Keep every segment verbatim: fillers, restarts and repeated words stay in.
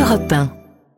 Europe un.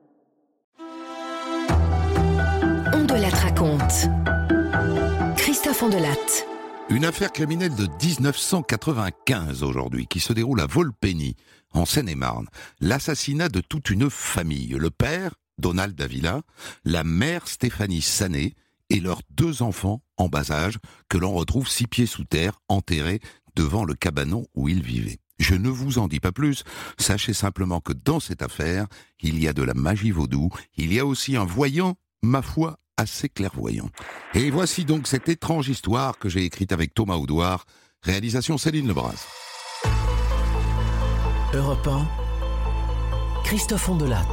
Ondelat raconte. Christophe Ondelat. Une affaire criminelle de dix-neuf cent quatre-vingt-quinze aujourd'hui, qui se déroule à Volpeni, en Seine-et-Marne. L'assassinat de toute une famille. Le père, Donald Davila, la mère, Stéphanie Sané, et leurs deux enfants en bas âge, que l'on retrouve six pieds sous terre, enterrés devant le cabanon où ils vivaient. Je ne vous en dis pas plus, sachez simplement que dans cette affaire, il y a de la magie vaudou, il y a aussi un voyant, ma foi, assez clairvoyant. Et voici donc cette étrange histoire que j'ai écrite avec Thomas Audouard, réalisation Céline Lebras. Europe un, Christophe Ondelat.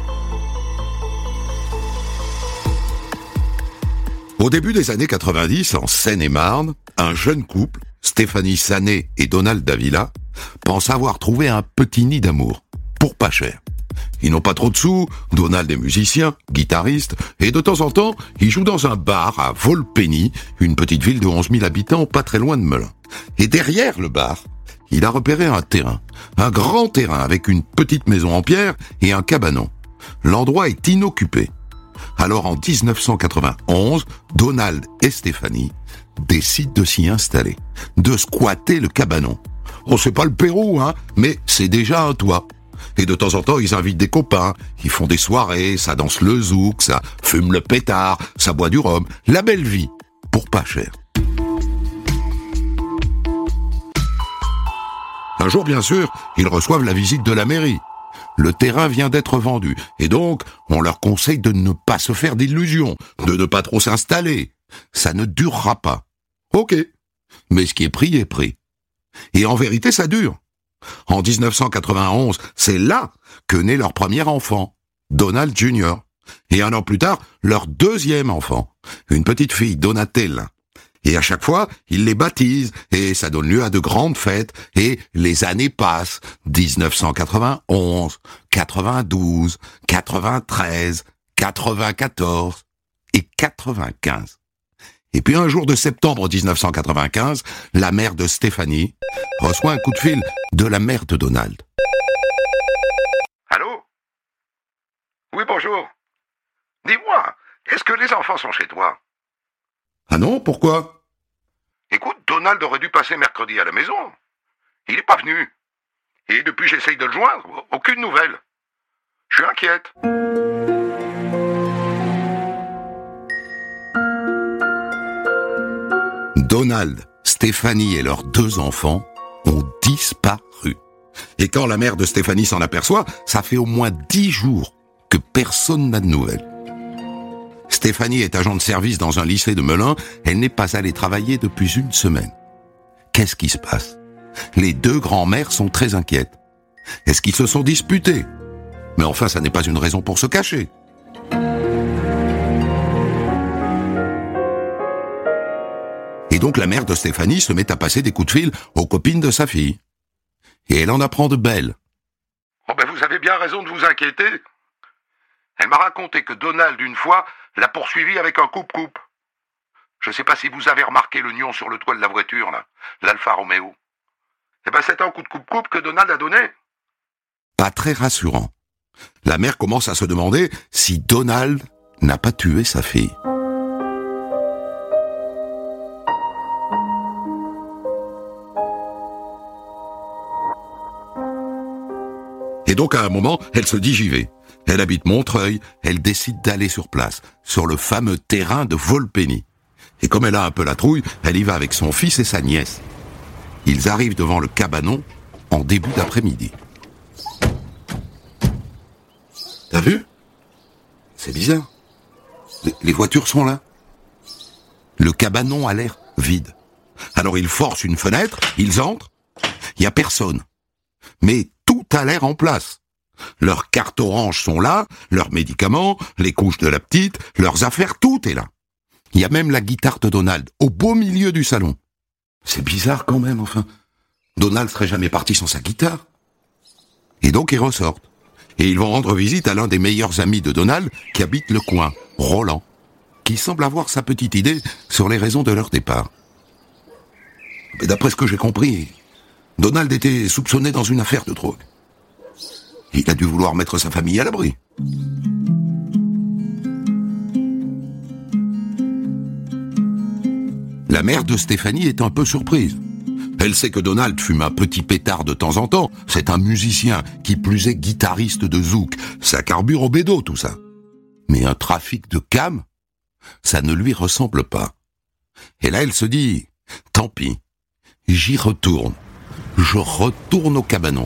Au début des années quatre-vingt-dix, en Seine-et-Marne, un jeune couple, Stéphanie Sané et Donald Davila, pense avoir trouvé un petit nid d'amour, pour pas cher. Ils n'ont pas trop de sous, Donald est musicien, guitariste, et de temps en temps, il joue dans un bar à Volpeni, une petite ville de onze mille habitants, pas très loin de Melun. Et derrière le bar, il a repéré un terrain, un grand terrain avec une petite maison en pierre et un cabanon. L'endroit est inoccupé. Alors en dix-neuf cent quatre-vingt-onze, Donald et Stéphanie décident de s'y installer, de squatter le cabanon. Oh, c'est pas le Pérou, hein, mais c'est déjà un toit. Et de temps en temps, ils invitent des copains, ils font des soirées, ça danse le zouk, ça fume le pétard, ça boit du rhum. La belle vie, pour pas cher. Un jour, bien sûr, ils reçoivent la visite de la mairie. Le terrain vient d'être vendu, et donc, on leur conseille de ne pas se faire d'illusions, de ne pas trop s'installer. Ça ne durera pas. Ok. Mais ce qui est pris est pris. Et en vérité, ça dure. En dix-neuf cent quatre-vingt-onze, c'est là que naît leur premier enfant, Donald Junior Et un an plus tard, leur deuxième enfant, une petite fille, Donatella. Et à chaque fois, ils les baptisent, et ça donne lieu à de grandes fêtes, et les années passent. dix-neuf cent quatre-vingt-onze, quatre-vingt-douze, quatre-vingt-treize, quatre-vingt-quatorze et quatre-vingt-quinze. Et puis un jour de septembre dix-neuf cent quatre-vingt-quinze, la mère de Stéphanie reçoit un coup de fil de la mère de Donald. Allô ? Oui, bonjour. Dis-moi, est-ce que les enfants sont chez toi ? Ah non, pourquoi ? Écoute, Donald aurait dû passer mercredi à la maison. Il n'est pas venu. Et depuis j'essaye de le joindre, aucune nouvelle. Je suis inquiète. Donald, Stéphanie et leurs deux enfants ont disparu. Et quand la mère de Stéphanie s'en aperçoit, ça fait au moins dix jours que personne n'a de nouvelles. Stéphanie est agent de service dans un lycée de Melun. Elle n'est pas allée travailler depuis une semaine. Qu'est-ce qui se passe ? Les deux grands-mères sont très inquiètes. Est-ce qu'ils se sont disputés ? Mais enfin, ça n'est pas une raison pour se cacher. Et donc la mère de Stéphanie se met à passer des coups de fil aux copines de sa fille. Et elle en apprend de belles. Oh ben vous avez bien raison de vous inquiéter. Elle m'a raconté que Donald, une fois, l'a poursuivi avec un coupe-coupe. Je ne sais pas si vous avez remarqué le nion sur le toit de la voiture, là, l'Alfa Romeo. Eh ben c'est un coup de coupe-coupe que Donald a donné. Pas très rassurant. La mère commence à se demander si Donald n'a pas tué sa fille. Et donc à un moment, elle se dit j'y vais. Elle habite Montreuil, elle décide d'aller sur place, sur le fameux terrain de Volpeni. Et comme elle a un peu la trouille, elle y va avec son fils et sa nièce. Ils arrivent devant le cabanon en début d'après-midi. T'as vu ? C'est bizarre. Les, les voitures sont là. Le cabanon a l'air vide. Alors ils forcent une fenêtre, ils entrent. Il n'y a personne. Mais tout a l'air en place. Leurs cartes oranges sont là, leurs médicaments, les couches de la petite, leurs affaires, tout est là. Il y a même la guitare de Donald, au beau milieu du salon. C'est bizarre quand même, enfin. Donald serait jamais parti sans sa guitare. Et donc ils ressortent. Et ils vont rendre visite à l'un des meilleurs amis de Donald qui habite le coin, Roland, qui semble avoir sa petite idée sur les raisons de leur départ. Mais d'après ce que j'ai compris, Donald était soupçonné dans une affaire de drogue. Il a dû vouloir mettre sa famille à l'abri. La mère de Stéphanie est un peu surprise. Elle sait que Donald fume un petit pétard de temps en temps. C'est un musicien, qui plus est guitariste de zouk. Ça carbure au bédo, tout ça. Mais un trafic de cam, ça ne lui ressemble pas. Et là, elle se dit, tant pis, j'y retourne. Je retourne au cabanon.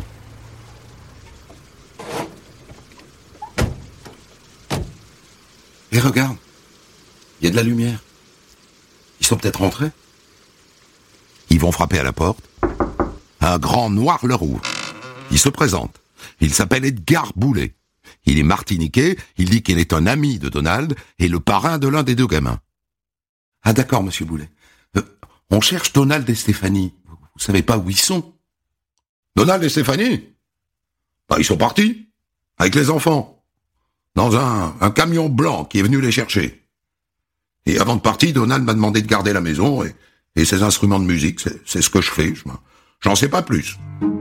Et regarde, il y a de la lumière. Ils sont peut-être rentrés. Ils vont frapper à la porte. Un grand noir leur ouvre. Il se présente. Il s'appelle Edgar Boulet. Il est martiniquais, il dit qu'il est un ami de Donald et le parrain de l'un des deux gamins. Ah d'accord, monsieur Boulet. Euh, on cherche Donald et Stéphanie. Vous savez pas où ils sont? Donald et Stéphanie? Bah, ils sont partis. Avec les enfants. Dans un, un camion blanc qui est venu les chercher. Et avant de partir, Donald m'a demandé de garder la maison et, et ses instruments de musique. C'est, c'est ce que je fais. Je, j'en sais pas plus.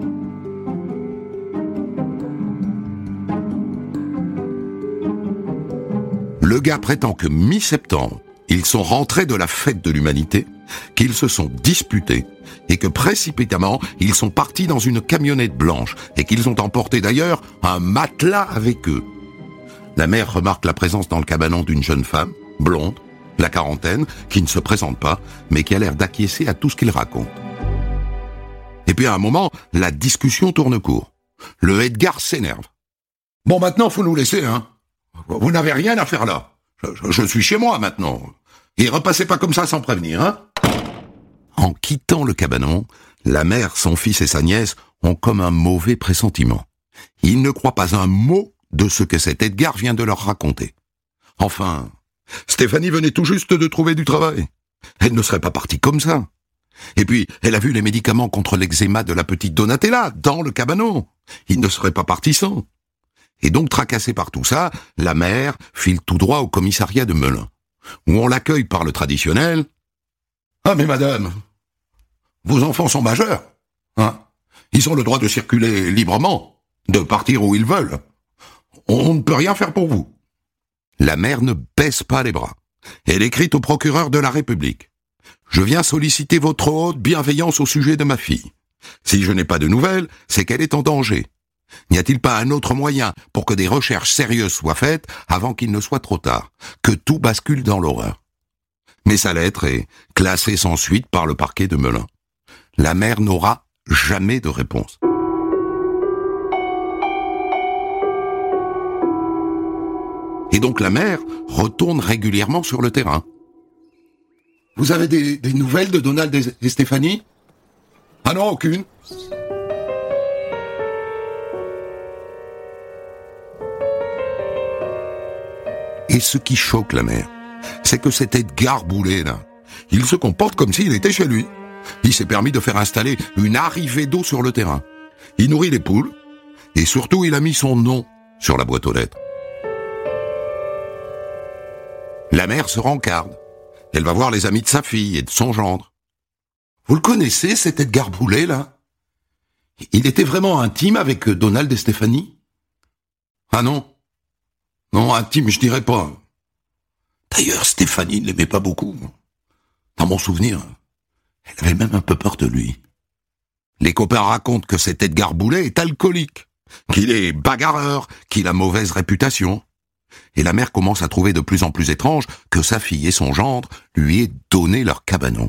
Le gars prétend que mi-septembre, ils sont rentrés de la fête de l'humanité, qu'ils se sont disputés et que précipitamment, ils sont partis dans une camionnette blanche et qu'ils ont emporté d'ailleurs un matelas avec eux. La mère remarque la présence dans le cabanon d'une jeune femme, blonde, la quarantaine, qui ne se présente pas, mais qui a l'air d'acquiescer à tout ce qu'il raconte. Et puis à un moment, la discussion tourne court. Le Edgar s'énerve. Bon, maintenant, faut nous laisser, hein. Vous n'avez rien à faire là. Je, je, je suis chez moi maintenant. Et repassez pas comme ça sans prévenir, hein. En quittant le cabanon, la mère, son fils et sa nièce ont comme un mauvais pressentiment. Ils ne croient pas un mot de ce que cet Edgar vient de leur raconter. Enfin, Stéphanie venait tout juste de trouver du travail. Elle ne serait pas partie comme ça. Et puis, elle a vu les médicaments contre l'eczéma de la petite Donatella dans le cabanon. Il ne serait pas parti sans. Et donc, tracassée par tout ça, la mère file tout droit au commissariat de Melun, où on l'accueille par le traditionnel. Ah, mais madame, vos enfants sont majeurs, hein. Ils ont le droit de circuler librement, de partir où ils veulent. On ne peut rien faire pour vous. La mère ne baisse pas les bras. Elle écrit au procureur de la République. Je viens solliciter votre haute bienveillance au sujet de ma fille. Si je n'ai pas de nouvelles, c'est qu'elle est en danger. N'y a-t-il pas un autre moyen pour que des recherches sérieuses soient faites avant qu'il ne soit trop tard, que tout bascule dans l'horreur? Mais sa lettre est classée sans suite par le parquet de Melun. La mère n'aura jamais de réponse. Et donc la mère retourne régulièrement sur le terrain. Vous avez des, des nouvelles de Donald et Stéphanie? Ah non, aucune. Et ce qui choque la mère, c'est que cet Edgar Boulet, là, il se comporte comme s'il était chez lui. Il s'est permis de faire installer une arrivée d'eau sur le terrain. Il nourrit les poules, et surtout il a mis son nom sur la boîte aux lettres. La mère se rencarde. Elle va voir les amis de sa fille et de son gendre. Vous le connaissez, cet Edgar Boulet, là? Il était vraiment intime avec Donald et Stéphanie? Ah non. Non, intime, je dirais pas. D'ailleurs, Stéphanie ne l'aimait pas beaucoup. Dans mon souvenir, elle avait même un peu peur de lui. Les copains racontent que cet Edgar Boulet est alcoolique, qu'il est bagarreur, qu'il a mauvaise réputation. Et la mère commence à trouver de plus en plus étrange que sa fille et son gendre lui aient donné leur cabanon.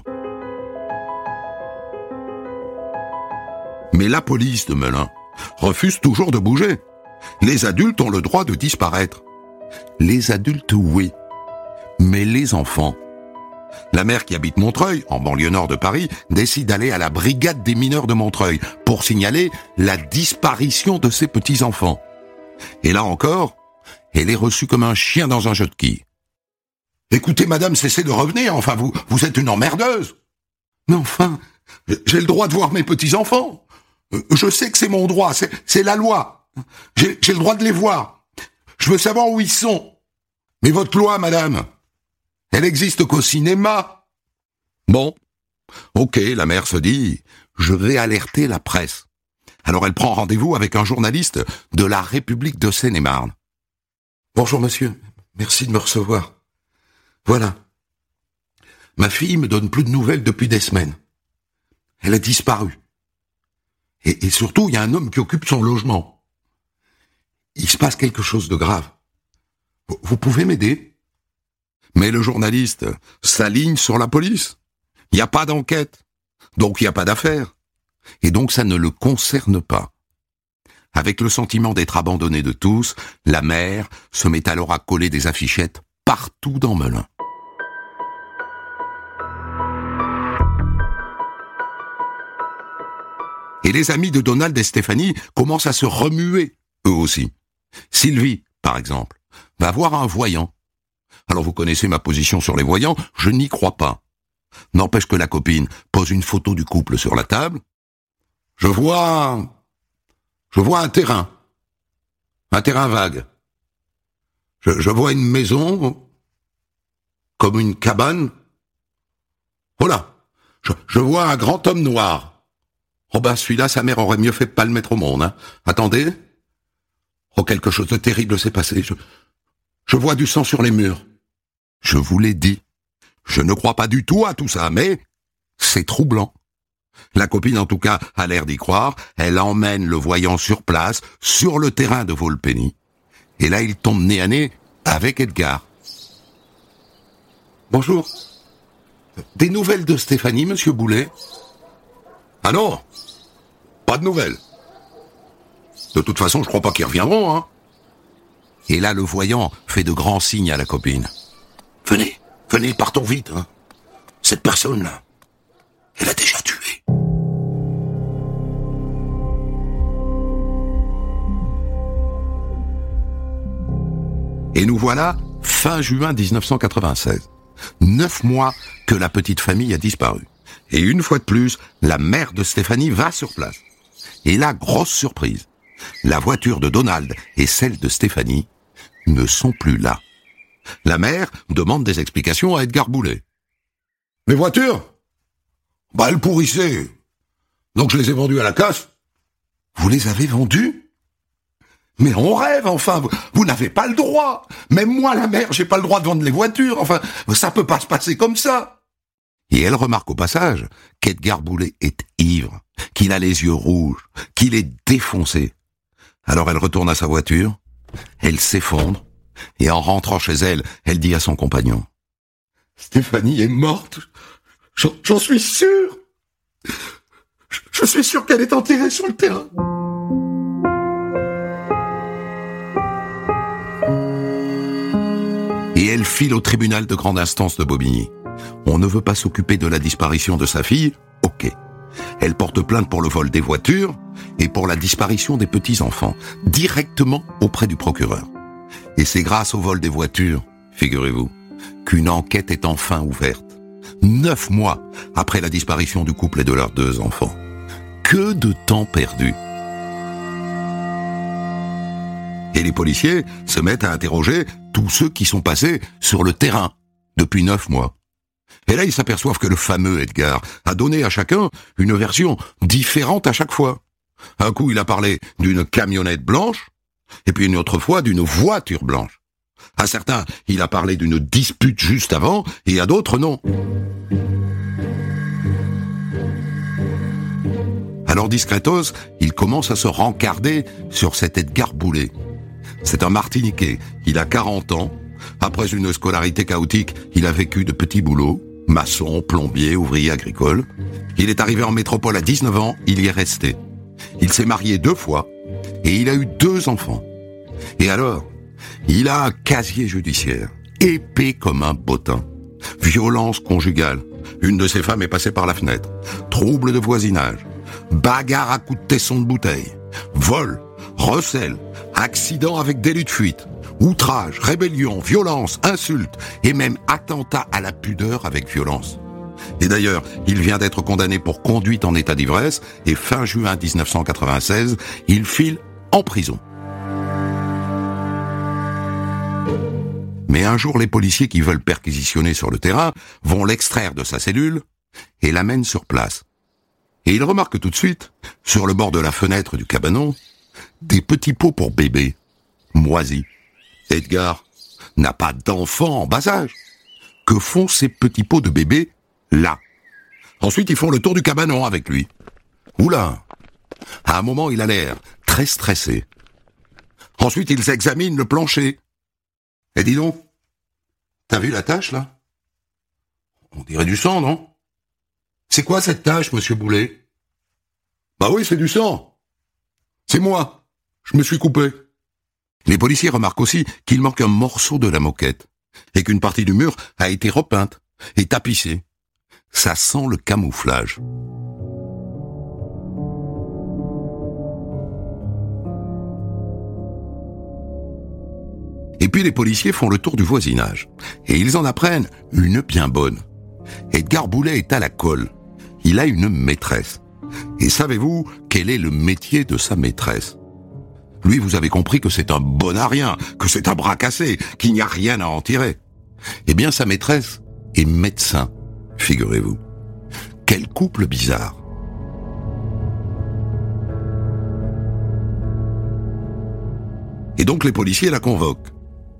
Mais la police de Melun refuse toujours de bouger. Les adultes ont le droit de disparaître. Les adultes, oui. Mais les enfants... La mère qui habite Montreuil, en banlieue nord de Paris, décide d'aller à la brigade des mineurs de Montreuil pour signaler la disparition de ses petits-enfants. Et là encore, elle est reçue comme un chien dans un jeu de quilles. Écoutez, madame, cessez de revenir, enfin, vous, vous êtes une emmerdeuse. Mais enfin, j'ai le droit de voir mes petits-enfants. Je sais que c'est mon droit, c'est, c'est la loi. J'ai, j'ai le droit de les voir. Je veux savoir où ils sont. Mais votre loi, madame, elle existe qu'au cinéma. Bon, ok, la mère se dit, je vais alerter la presse. Alors elle prend rendez-vous avec un journaliste de la République de Seine-et-Marne. « Bonjour monsieur, merci de me recevoir. Voilà. Ma fille me donne plus de nouvelles depuis des semaines. Elle a disparu. Et, et surtout, il y a un homme qui occupe son logement. Il se passe quelque chose de grave. Vous, vous pouvez m'aider ?» Mais le journaliste s'aligne sur la police. Il n'y a pas d'enquête. Donc il n'y a pas d'affaire. Et donc ça ne le concerne pas. Avec le sentiment d'être abandonné de tous, la mère se met alors à coller des affichettes partout dans Melun. Et les amis de Donald et Stéphanie commencent à se remuer, eux aussi. Sylvie, par exemple, va voir un voyant. Alors vous connaissez ma position sur les voyants, je n'y crois pas. N'empêche que la copine pose une photo du couple sur la table. Je vois... Je vois un terrain. Un terrain vague. Je, je vois une maison... Comme une cabane. Oh là, je, je vois un grand homme noir. Oh ben celui-là, sa mère aurait mieux fait de pas le mettre au monde. Hein. Attendez. Oh, quelque chose de terrible s'est passé. Je, je vois du sang sur les murs. Je vous l'ai dit. Je ne crois pas du tout à tout ça, mais c'est troublant. La copine, en tout cas, a l'air d'y croire. Elle emmène le voyant sur place, sur le terrain de Volpeni. Et là, il tombe nez à nez avec Edgar. Bonjour. Des nouvelles de Stéphanie, monsieur Boulet ? Ah non, pas de nouvelles. De toute façon, je crois pas qu'ils reviendront, hein. Et là, le voyant fait de grands signes à la copine. Venez, venez, partons vite, hein. Cette personne-là, elle a déjà tué. Et nous voilà, fin juin dix-neuf cent quatre-vingt-seize. Neuf mois que la petite famille a disparu. Et une fois de plus, la mère de Stéphanie va sur place. Et là, grosse surprise. La voiture de Donald et celle de Stéphanie ne sont plus là. La mère demande des explications à Edgar Boulet. « Les voitures ? Bah, elles pourrissaient. Donc je les ai vendues à la casse. »« Vous les avez vendues ? Mais on rêve, enfin, vous, vous n'avez pas le droit. Même moi, la mère, j'ai pas le droit de vendre les voitures. Enfin, ça peut pas se passer comme ça. » Et elle remarque au passage qu'Edgar Boulet est ivre, qu'il a les yeux rouges, qu'il est défoncé. Alors elle retourne à sa voiture, elle s'effondre, et en rentrant chez elle, elle dit à son compagnon. « Stéphanie est morte, j'en, j'en suis sûr. Je, je suis sûr qu'elle est enterrée sur le terrain. » Et elle file au tribunal de grande instance de Bobigny. On ne veut pas s'occuper de la disparition de sa fille, ok. Elle porte plainte pour le vol des voitures et pour la disparition des petits-enfants, directement auprès du procureur. Et c'est grâce au vol des voitures, figurez-vous, qu'une enquête est enfin ouverte. Neuf mois après la disparition du couple et de leurs deux enfants. Que de temps perdu. Et les policiers se mettent à interroger tous ceux qui sont passés sur le terrain depuis neuf mois. Et là, ils s'aperçoivent que le fameux Edgar a donné à chacun une version différente à chaque fois. Un coup, il a parlé d'une camionnette blanche, et puis une autre fois d'une voiture blanche. À certains, il a parlé d'une dispute juste avant, et à d'autres, non. Alors, discretos, il commence à se rencarder sur cet Edgar Boulet. C'est un Martiniquais, il a quarante ans. Après une scolarité chaotique, il a vécu de petits boulots. Maçon, plombier, ouvrier agricole. Il est arrivé en métropole à dix-neuf ans, il y est resté. Il s'est marié deux fois, et il a eu deux enfants. Et alors, il a un casier judiciaire, épais comme un bottin. Violence conjugale, une de ses femmes est passée par la fenêtre. Trouble de voisinage, bagarre à coups de tesson de bouteille, vol, recel, accident avec délit de fuite. Outrage, rébellion, violence, insulte et même attentat à la pudeur avec violence. Et d'ailleurs, il vient d'être condamné pour conduite en état d'ivresse et fin juin dix-neuf cent quatre-vingt-seize, il file en prison. Mais un jour, les policiers qui veulent perquisitionner sur le terrain vont l'extraire de sa cellule et l'amènent sur place. Et il remarque tout de suite, sur le bord de la fenêtre du cabanon, des petits pots pour bébé, moisis. Edgar n'a pas d'enfant en bas âge. Que font ces petits pots de bébé là? Ensuite, ils font le tour du cabanon avec lui. Oula! À un moment, il a l'air très stressé. Ensuite, ils examinent le plancher. Et dis donc, t'as vu la tache, là? On dirait du sang, non? C'est quoi cette tache, monsieur Boulet? Bah oui, c'est du sang. C'est moi. Je me suis coupé. Les policiers remarquent aussi qu'il manque un morceau de la moquette et qu'une partie du mur a été repeinte et tapissée. Ça sent le camouflage. Et puis les policiers font le tour du voisinage et ils en apprennent une bien bonne. Edgar Boulet est à la colle. Il a une maîtresse. Et savez-vous quel est le métier de sa maîtresse? Lui, vous avez compris que c'est un bon à rien, que c'est un bras cassé, qu'il n'y a rien à en tirer. Eh bien, sa maîtresse est médecin, figurez-vous. Quel couple bizarre. Et donc les policiers la convoquent.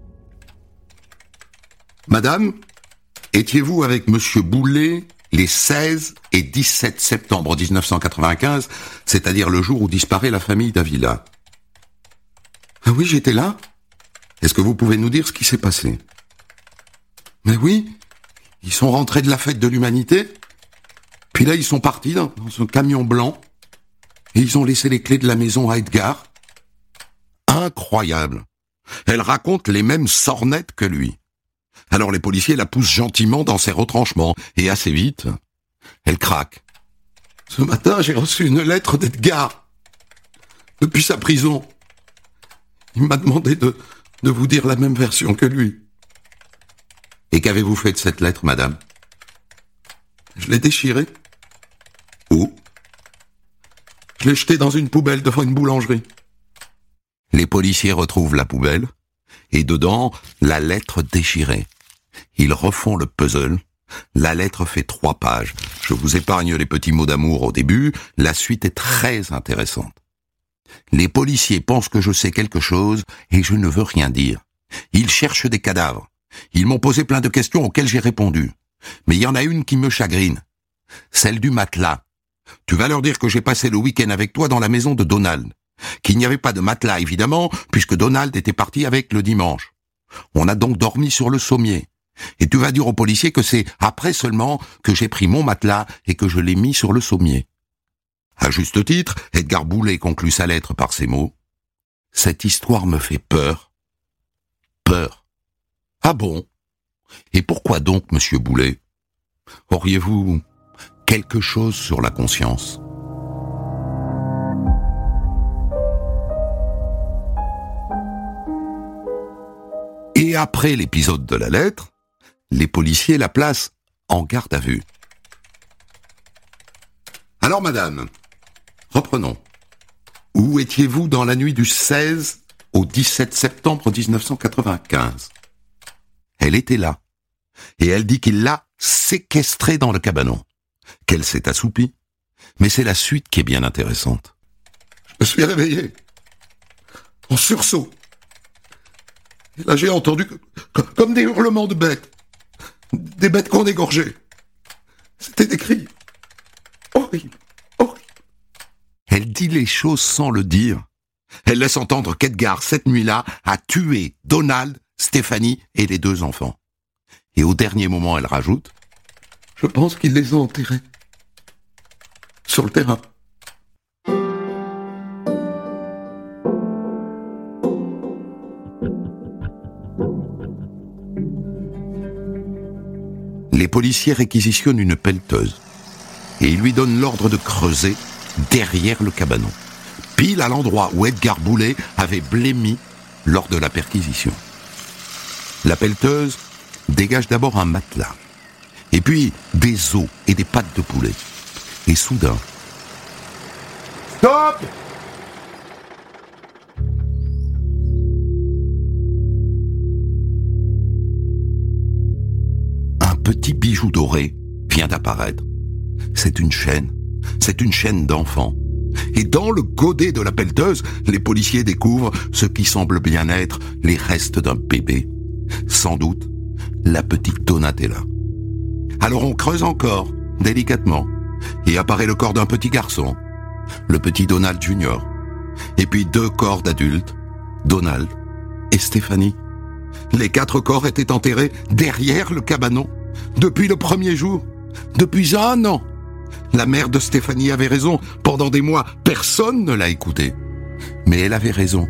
Madame, étiez-vous avec monsieur Boulet les seize et dix-sept septembre mille neuf cent quatre-vingt-quinze, c'est-à-dire le jour où disparaît la famille Davila? Ah oui, j'étais là. Est-ce que vous pouvez nous dire ce qui s'est passé? Mais oui, ils sont rentrés de la fête de l'humanité, puis là ils sont partis dans, dans un camion blanc, et ils ont laissé les clés de la maison à Edgar. Incroyable. Elle raconte les mêmes sornettes que lui. Alors les policiers la poussent gentiment dans ses retranchements, et assez vite, elle craque. Ce matin, j'ai reçu une lettre d'Edgar, depuis sa prison. Il m'a demandé de, de vous dire la même version que lui. Et qu'avez-vous fait de cette lettre, madame? Je l'ai déchirée. Où? Je l'ai jetée dans une poubelle devant une boulangerie. Les policiers retrouvent la poubelle, et dedans, la lettre déchirée. Ils refont le puzzle. La lettre fait trois pages. Je vous épargne les petits mots d'amour au début. La suite est très intéressante. Les policiers pensent que je sais quelque chose et je ne veux rien dire. Ils cherchent des cadavres. Ils m'ont posé plein de questions auxquelles j'ai répondu. Mais il y en a une qui me chagrine. Celle du matelas. Tu vas leur dire que j'ai passé le week-end avec toi dans la maison de Donald. Qu'il n'y avait pas de matelas, évidemment, puisque Donald était parti avec le dimanche. On a donc dormi sur le sommier. Et tu vas dire aux policiers que c'est après seulement que j'ai pris mon matelas et que je l'ai mis sur le sommier. À juste titre, Edgar Boulet conclut sa lettre par ces mots. Cette histoire me fait peur. Peur. Ah bon? Et pourquoi donc, monsieur Boulet? Auriez-vous quelque chose sur la conscience? Et après l'épisode de la lettre, les policiers la placent en garde à vue. Alors, madame, reprenons. Où étiez-vous dans la nuit du seize au dix-sept septembre mille neuf cent quatre-vingt-quinze? Elle était là. Et elle dit qu'il l'a séquestrée dans le cabanon. Qu'elle s'est assoupie. Mais c'est la suite qui est bien intéressante. Je me suis réveillé. En sursaut. Et là, j'ai entendu que, comme des hurlements de bêtes. Des bêtes qu'on égorgeait. C'était des cris. Horrible, horrible. Elle dit les choses sans le dire. Elle laisse entendre qu'Edgar, cette nuit-là, a tué Donald, Stéphanie et les deux enfants. Et au dernier moment, elle rajoute « Je pense qu'ils les ont enterrés. Sur le terrain. » Les policiers réquisitionnent une pelleteuse et ils lui donnent l'ordre de creuser derrière le cabanon, pile à l'endroit où Edgar Boulet avait blêmi lors de la perquisition. La pelleteuse dégage d'abord un matelas, et puis des os et des pattes de poulet. Et soudain... Stop! Un petit bijou doré vient d'apparaître. C'est une chaîne, C'est une chaîne d'enfants. Et dans le godet de la pelleteuse, les policiers découvrent ce qui semble bien être les restes d'un bébé. Sans doute, la petite Donatella. Alors on creuse encore, délicatement, et apparaît le corps d'un petit garçon, le petit Donald Junior, et puis deux corps d'adultes, Donald et Stéphanie. Les quatre corps étaient enterrés derrière le cabanon, depuis le premier jour, depuis un an. La mère de Stéphanie avait raison, pendant des mois, personne ne l'a écoutée. Mais elle avait raison.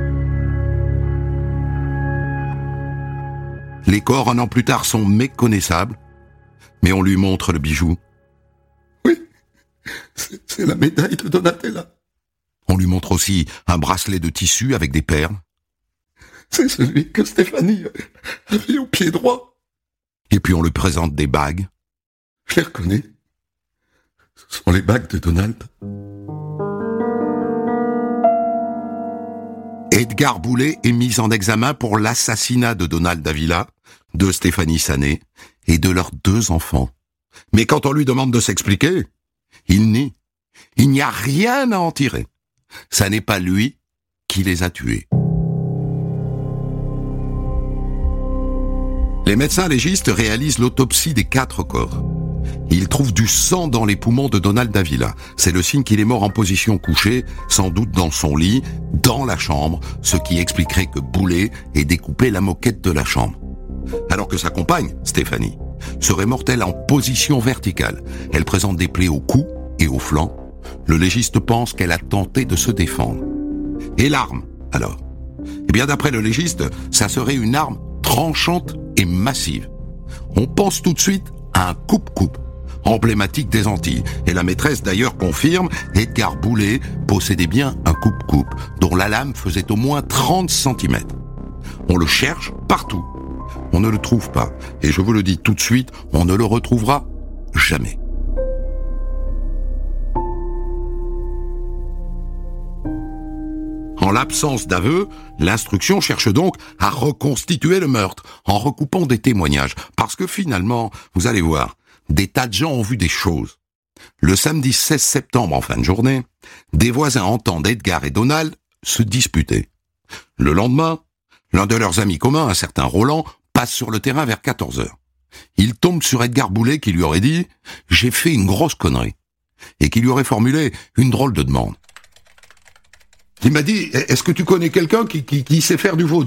Les corps, un an plus tard, sont méconnaissables, mais on lui montre le bijou. Oui, c'est, c'est la médaille de Donatella. On lui montre aussi un bracelet de tissu avec des perles. C'est celui que Stéphanie avait au pied droit. Et puis on lui présente des bagues. Je les reconnais. Ce sont les bagues de Donald. Edgar Boulet est mis en examen pour l'assassinat de Donald Davila, de Stéphanie Sané et de leurs deux enfants. Mais quand on lui demande de s'expliquer, il nie. Il n'y a rien à en tirer. Ça n'est pas lui qui les a tués. Les médecins légistes réalisent l'autopsie des quatre corps. Ils trouvent du sang dans les poumons de Donald Davila. C'est le signe qu'il est mort en position couchée, sans doute dans son lit, dans la chambre, ce qui expliquerait que Boulet ait découpé la moquette de la chambre. Alors que sa compagne, Stéphanie, serait mortelle en position verticale. Elle présente des plaies au cou et au flanc. Le légiste pense qu'elle a tenté de se défendre. Et l'arme, alors ? Eh bien, d'après le légiste, ça serait une arme tranchante et massive. On pense tout de suite à un coupe-coupe, emblématique des Antilles. Et la maîtresse d'ailleurs confirme, Edgar Boulet possédait bien un coupe-coupe, dont la lame faisait au moins trente centimètres. On le cherche partout. On ne le trouve pas. Et je vous le dis tout de suite, on ne le retrouvera jamais. En l'absence d'aveu, l'instruction cherche donc à reconstituer le meurtre en recoupant des témoignages. Parce que finalement, vous allez voir, des tas de gens ont vu des choses. Le samedi seize septembre en fin de journée, des voisins entendent Edgar et Donald se disputer. Le lendemain, l'un de leurs amis communs, un certain Roland, passe sur le terrain vers quatorze heures. Il tombe sur Edgar Boulet qui lui aurait dit « J'ai fait une grosse connerie » et qui lui aurait formulé une drôle de demande. Il m'a dit, est-ce que tu connais quelqu'un qui, qui, qui sait faire du vaudou ?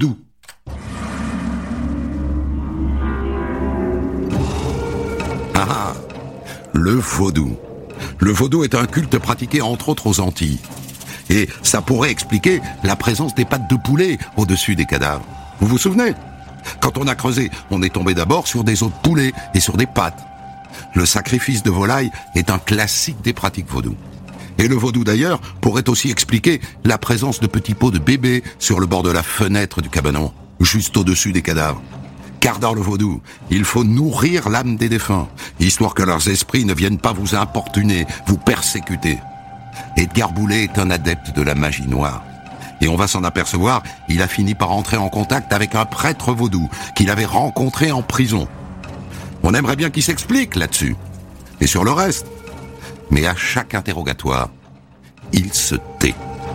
Ah, le vaudou. Le vaudou est un culte pratiqué entre autres aux Antilles. Et ça pourrait expliquer la présence des pattes de poulet au-dessus des cadavres. Vous vous souvenez ? Quand on a creusé, on est tombé d'abord sur des os de poulet et sur des pattes. Le sacrifice de volaille est un classique des pratiques vaudou. Et le vaudou d'ailleurs pourrait aussi expliquer la présence de petits pots de bébés sur le bord de la fenêtre du cabanon, juste au-dessus des cadavres. Car dans le vaudou, il faut nourrir l'âme des défunts, histoire que leurs esprits ne viennent pas vous importuner, vous persécuter. Edgar Boulet est un adepte de la magie noire. Et on va s'en apercevoir, il a fini par entrer en contact avec un prêtre vaudou qu'il avait rencontré en prison. On aimerait bien qu'il s'explique là-dessus. Et sur le reste. Mais à chaque interrogatoire, il se tait.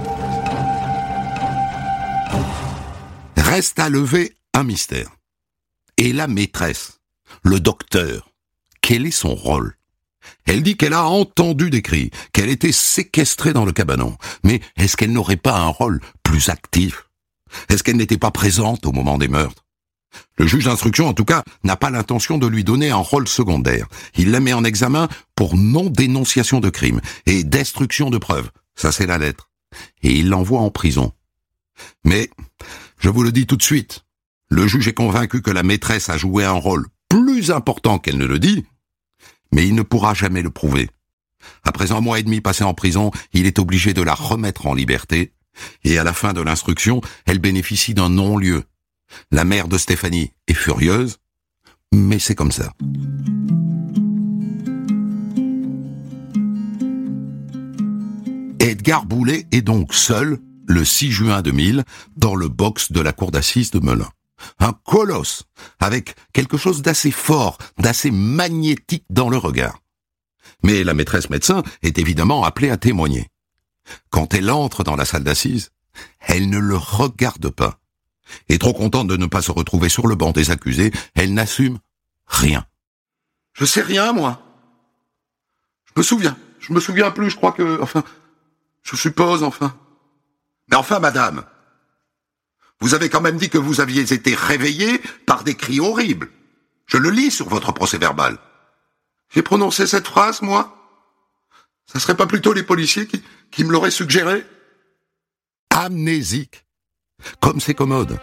Reste à lever un mystère. Et la maîtresse, le docteur, quel est son rôle ? Elle dit qu'elle a entendu des cris, qu'elle était séquestrée dans le cabanon. Mais est-ce qu'elle n'aurait pas un rôle plus actif ? Est-ce qu'elle n'était pas présente au moment des meurtres ? Le juge d'instruction, en tout cas, n'a pas l'intention de lui donner un rôle secondaire. Il la met en examen pour non-dénonciation de crime et destruction de preuves. Ça, c'est la lettre. Et il l'envoie en prison. Mais, je vous le dis tout de suite, le juge est convaincu que la maîtresse a joué un rôle plus important qu'elle ne le dit, mais il ne pourra jamais le prouver. Après un mois et demi passé en prison, il est obligé de la remettre en liberté, et à la fin de l'instruction, elle bénéficie d'un non-lieu. La mère de Stéphanie est furieuse, mais c'est comme ça. Edgar Boulet est donc seul, le six juin deux mille, dans le box de la cour d'assises de Melun. Un colosse, avec quelque chose d'assez fort, d'assez magnétique dans le regard. Mais la maîtresse médecin est évidemment appelée à témoigner. Quand elle entre dans la salle d'assises, elle ne le regarde pas. Et trop contente de ne pas se retrouver sur le banc des accusés, elle n'assume rien. Je sais rien, moi. Je me souviens. Je me souviens plus, je crois que... Enfin, je suppose, enfin. Mais enfin, madame, vous avez quand même dit que vous aviez été réveillée par des cris horribles. Je le lis sur votre procès-verbal. J'ai prononcé cette phrase, moi? Ça serait pas plutôt les policiers qui, qui me l'auraient suggéré? Amnésique. Comme c'est commode.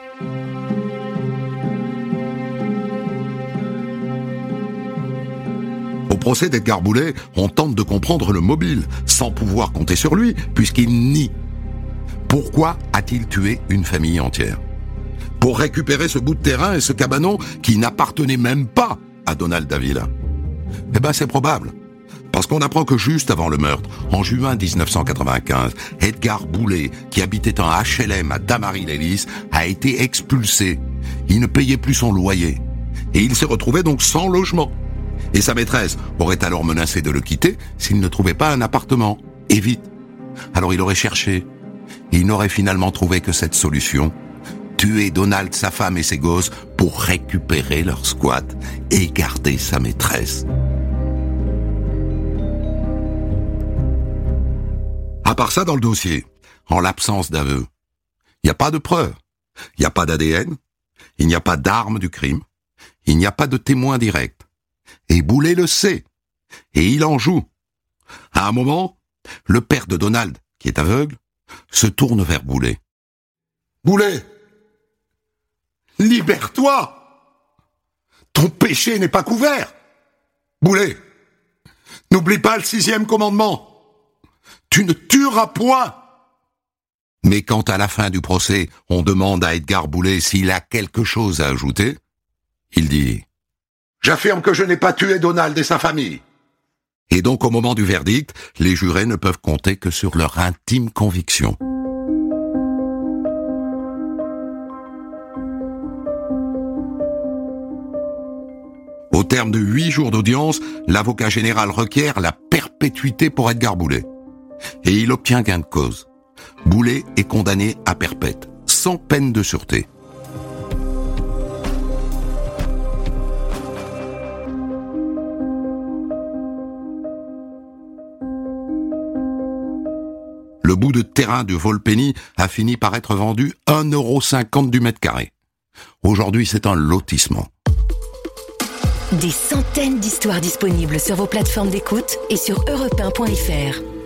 Au procès d'Edgar Boulet, on tente de comprendre le mobile, sans pouvoir compter sur lui, puisqu'il nie. Pourquoi a-t-il tué une famille entière? Pour récupérer ce bout de terrain et ce cabanon qui n'appartenait même pas à Donald Davila. Eh ben c'est probable. Parce qu'on apprend que juste avant le meurtre, en juin dix-neuf cent quatre-vingt-quinze, Edgar Boulet, qui habitait un H L M à Damary-Lélis, a été expulsé. Il ne payait plus son loyer. Et il s'est retrouvé donc sans logement. Et sa maîtresse aurait alors menacé de le quitter s'il ne trouvait pas un appartement. Et vite. Alors il aurait cherché. Et il n'aurait finalement trouvé que cette solution. Tuer Donald, sa femme et ses gosses pour récupérer leur squat et garder sa maîtresse. À part ça, dans le dossier, en l'absence d'aveu, il n'y a pas de preuves, il n'y a pas d'A D N, il n'y a pas d'arme du crime, il n'y a pas de témoin direct. Et Boulet le sait, et il en joue. À un moment, le père de Donald, qui est aveugle, se tourne vers Boulet. « Boulet, libère-toi! Ton péché n'est pas couvert! Boulet, n'oublie pas le sixième commandement! Tu ne tueras point !» Mais quand à la fin du procès, on demande à Edgar Boulet s'il a quelque chose à ajouter, il dit « J'affirme que je n'ai pas tué Donald et sa famille. » Et donc au moment du verdict, les jurés ne peuvent compter que sur leur intime conviction. Au terme de huit jours d'audience, l'avocat général requiert la perpétuité pour Edgar Boulet. Et il obtient gain de cause. Boulet est condamné à perpète, sans peine de sûreté. Le bout de terrain de Volpeni a fini par être vendu un euro cinquante du mètre carré. Aujourd'hui, c'est un lotissement. Des centaines d'histoires disponibles sur vos plateformes d'écoute et sur europe un point f r.